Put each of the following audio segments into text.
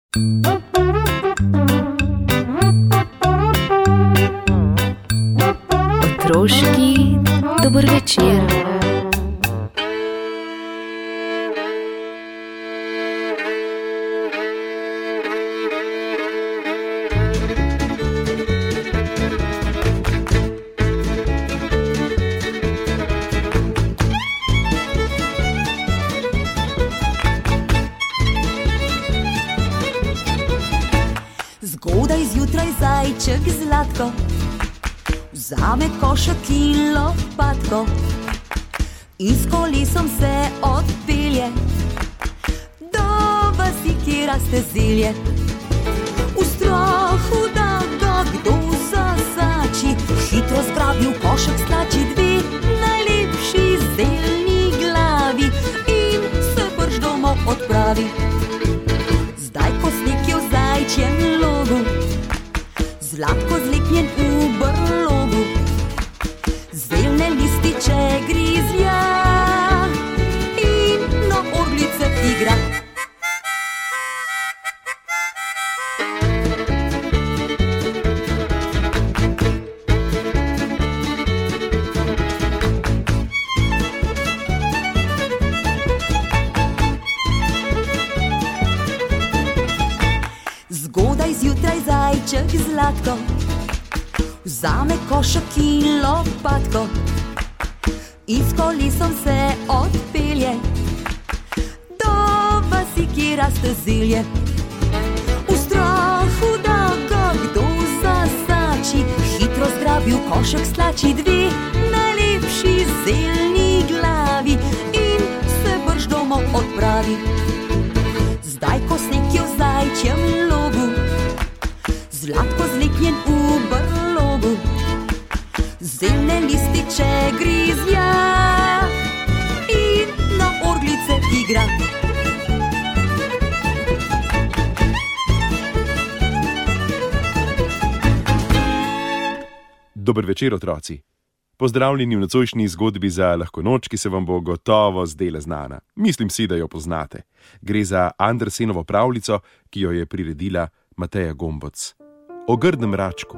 Otroški dober večer. Zgodaj zjutraj zajček Zlatko vzame košek in lopatko in s kolesom se odpelje do vasi, kjer raste zelje. V strahu, da ga kdo zasači, hitro zgrabil košek slači dve najlepši zeljni glavi in se brž domov odpravi. Zdaj, ko sneg je v zajčjem logu, Zlatko zleknjen v brlogu, zeljne lističe grizlja in na orglice igra. Zgodaj zjutraj zajček Zlatko vzame košek in lopatko in s kolesom se odpelje do vasi, kjer raste zelje. V strahu, da ga kdo zasači, hitro zgrabil košek slači dve najlepši zeljni glavi in se brž domov odpravi. Zdaj, ko sneg je v zajčjem logu, Zlatko zleknjen v brlogu, zeljne lističe grizlja in na orglice igra. Dober večer, otroci. Pozdravljeni v nocojšnji zgodbi za lahko noč, ki se vam bo gotovo zdela znana. Mislim si, da jo poznate. Gre za Andersenovo pravljico, ki jo je priredila Mateja Gomboc. O grdem račku.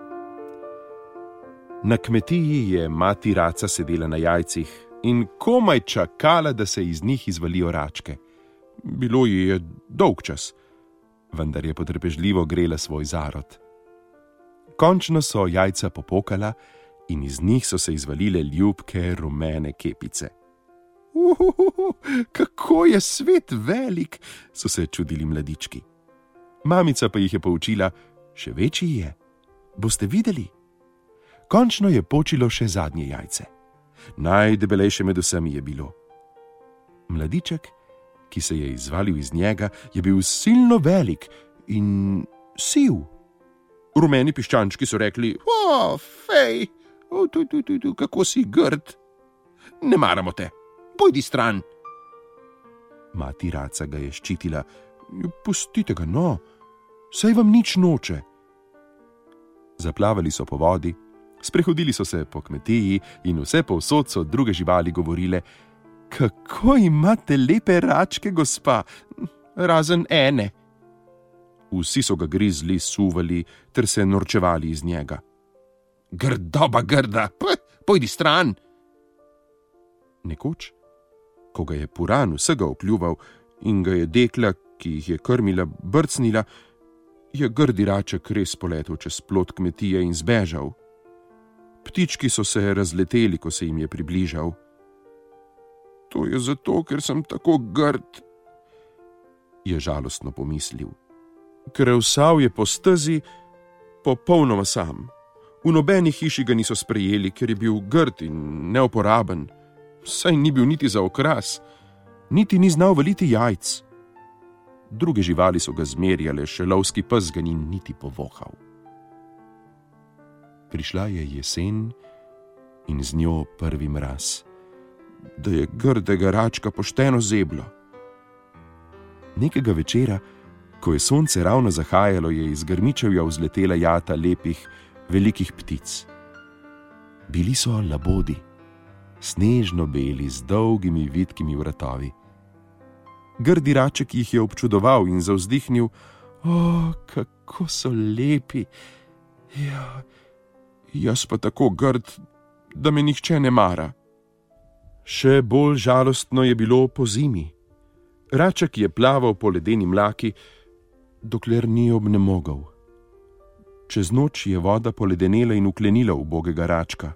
Na kmetiji je mati raca sedela na jajcih in komaj čakala, da se iz njih izvalijo račke. Bilo ji je dolg čas, vendar je potrpežljivo grela svoj zarod. Končno so jajca popokala in iz njih so se izvalile ljubke rumene kepice. Kako je svet velik, so se čudili mladički. Mamica pa jih je poučila, še večji je, boste videli. Končno je počilo še zadnje jajce. Najdebelejše med vsemi je bilo. Mladiček, ki se je izvalil iz njega, je bil silno velik in siv. Rumeni piščančki so rekli, fej, kako si grd. Ne maramo te, pojdi stran. Mati raca ga je ščitila, pustite ga, no, saj vam nič noče. Zaplavali so po vodi, sprehodili so se po kmetiji in vse povsod so druge živali govorile, kako imate lepe račke, gospa, razen ene. Vsi so ga grizli, suvali ter se norčevali iz njega. Grdoba grda, pojdi stran. Nekoč, ko ga je puran vsega okljuval in ga je dekla, ki jih je krmila, brcnila, je grdi raček res poletel čez plot kmetije in zbežal. Ptički so se razleteli, ko se jim je približal. To je zato, ker sem tako grd, je žalostno pomislil. Krevsal je po stezi, popolnoma sam. V nobeni hiši ga niso sprejeli, ker je bil grd in neuporaben. Saj ni bil niti za okras, niti ni znal valiti jajc. Druge živali so ga zmerjale, še lovski pes ga ni niti povohal. Prišla je jesen in z njo prvi mraz, da je grdega račka pošteno zeblo. Nekega večera, ko je sonce ravno zahajalo, je iz grmičevja vzletela jata lepih, velikih ptic. Bili so labodi, snežno beli z dolgimi vitkimi vratovi. Grdi raček jih je občudoval in zavzdihnil, O, kako so lepi. Ja, jaz pa tako grd, da me nihče ne mara. Še bolj žalostno je bilo po zimi. Raček je plaval po ledeni mlaki, dokler ni obnemogel. Čez noč je voda poledenela in uklenila ubogega Račka.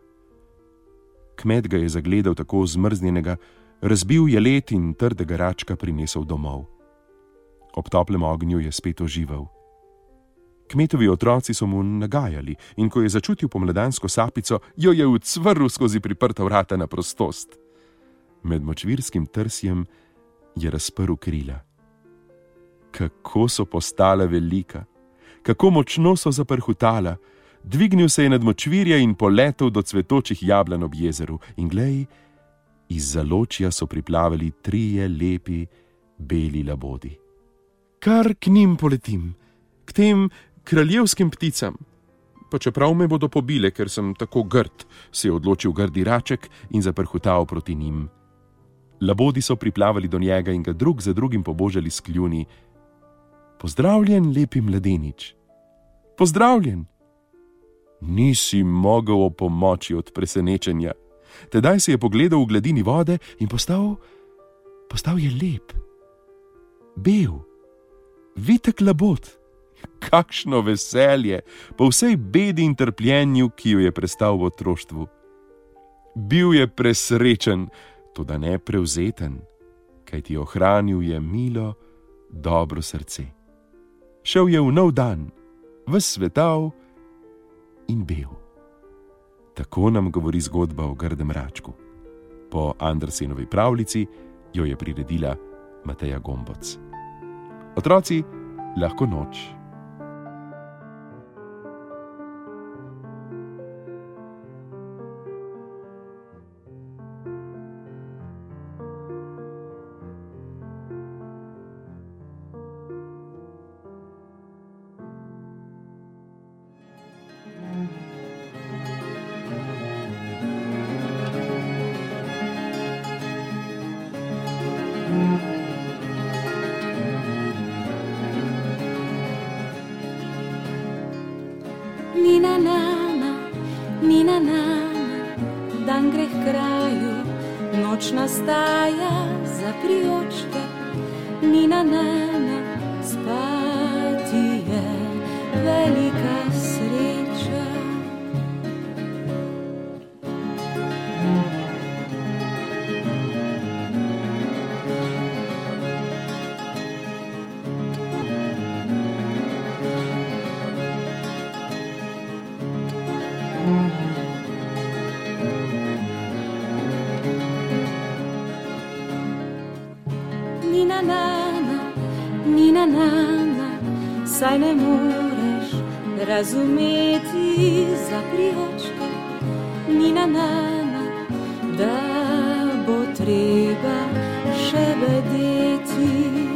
Kmet ga je zagledal tako zmrznjenega, razbil je led in trdega Račka prinesel domov. Ob toplem ognju je spet oživel. Kmetovi otroci so mu nagajali in ko je začutil pomladansko sapico, jo je ucvrl skozi priprta vrata na prostost. Med močvirskim trsjem je razprl krila. Kako so postala velika, kako močno so zaprhutala, dvignil se je nad močvirje in poletel do cvetočih jablan ob jezeru. In glej, iz zaločja so priplavali 3 lepi beli labodi. Kar k njim poletim, k tem kraljevskim pticam. Pa čeprav me bodo pobile, ker sem tako grd, se je odločil grdi Raček in zaprhutal proti njim. Labodi so priplavali do njega in ga drug za drugim pobožali s kljuni. Pozdravljen, lepi mladenič. Pozdravljen. Nisi mogel opomoči od presenečenja. Tedaj se je pogledal v gladini vode in postal je lep. Bel, vitek labod. Kakšno veselje, po vsej bedi in trpljenju, ki jo je prestal v otroštvu. Bil je presrečen, toda ne prevzeten, kajti ohranil je milo, dobro srce. Šel je v nov dan, ves svetav in bel. Tako nam govori zgodba o grdem Račku. Po Andersenovi pravljici jo je priredila Mateja Gomboc. Otroci, lahko noč. Nina nama, dan gre k kraju, noč nastaja za priočke. Nina nama, spati je velika sreča. Nina nama, saj ne moreš razumeti za priočke. Nina nama, da bo treba še bedeti.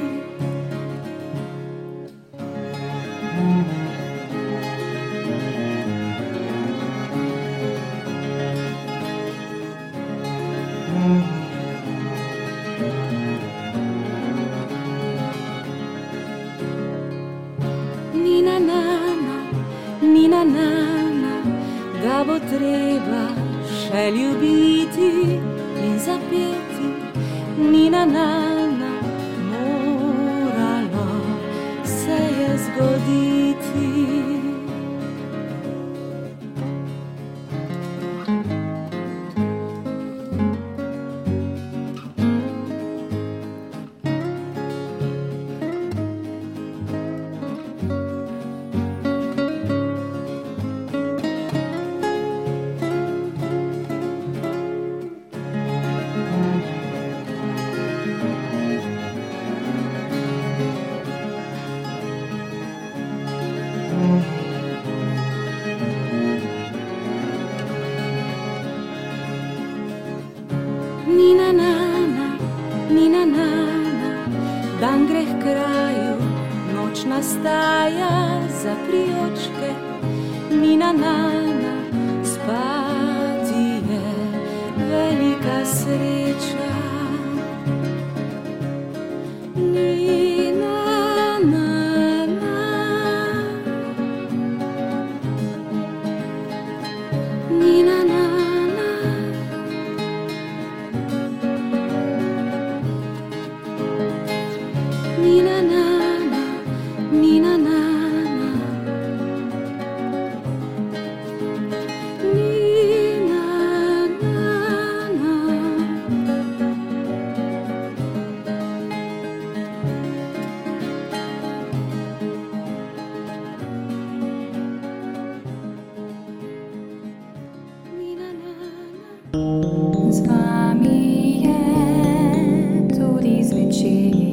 Nina nama, da bo treba še ljubiti in zapeti. Nina nama, moralo se je zgoditi. Nina nama, dan gre k kraju, noč nastaja za priočke. Nina nama, spati je velika sreča. Nina nama, Z vami je tudi zvečer.